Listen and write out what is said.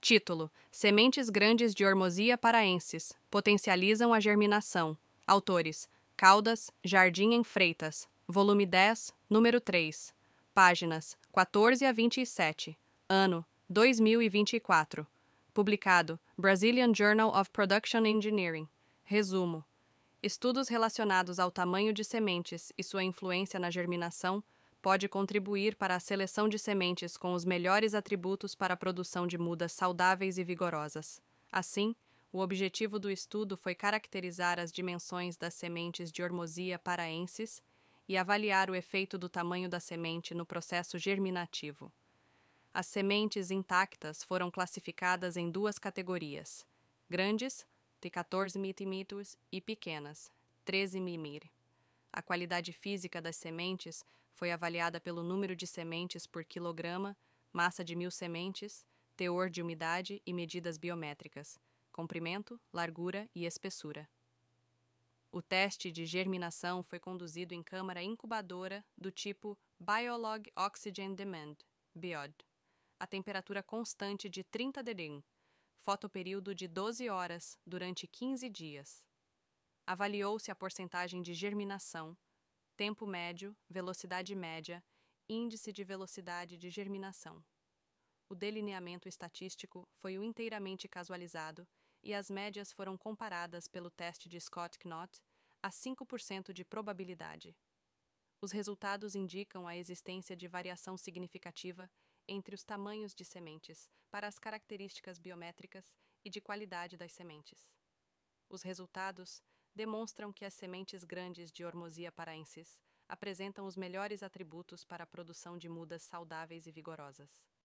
Título: Sementes grandes de Ormosia paraensis potencializam a germinação. Autores: Caldas, Jardim em Freitas. Volume 10, número 3. Páginas 14 a 27. Ano: 2024. Publicado: Brazilian Journal of Production Engineering. Resumo: estudos relacionados ao tamanho de sementes e sua influência na germinação pode contribuir para a seleção de sementes com os melhores atributos para a produção de mudas saudáveis e vigorosas. Assim, o objetivo do estudo foi caracterizar as dimensões das sementes de Ormosia paraensis e avaliar o efeito do tamanho da semente no processo germinativo. As sementes intactas foram classificadas em duas categorias: grandes, de 14 mm, e pequenas, 13 mm. A qualidade física das sementes foi avaliada pelo número de sementes por quilograma, massa de 1.000 sementes, teor de umidade e medidas biométricas, comprimento, largura e espessura. O teste de germinação foi conduzido em câmara incubadora do tipo Biolog Oxygen Demand, BIOD, a temperatura constante de 30 degrees, fotoperíodo de 12 horas durante 15 dias. Avaliou-se a porcentagem de germinação, tempo médio, velocidade média, índice de velocidade de germinação. O delineamento estatístico foi inteiramente casualizado e as médias foram comparadas pelo teste de Scott-Knott a 5% de probabilidade. Os resultados indicam a existência de variação significativa entre os tamanhos de sementes para as características biométricas e de qualidade das sementes. Os resultados demonstram que as sementes grandes de Ormosia paraensis apresentam os melhores atributos para a produção de mudas saudáveis e vigorosas.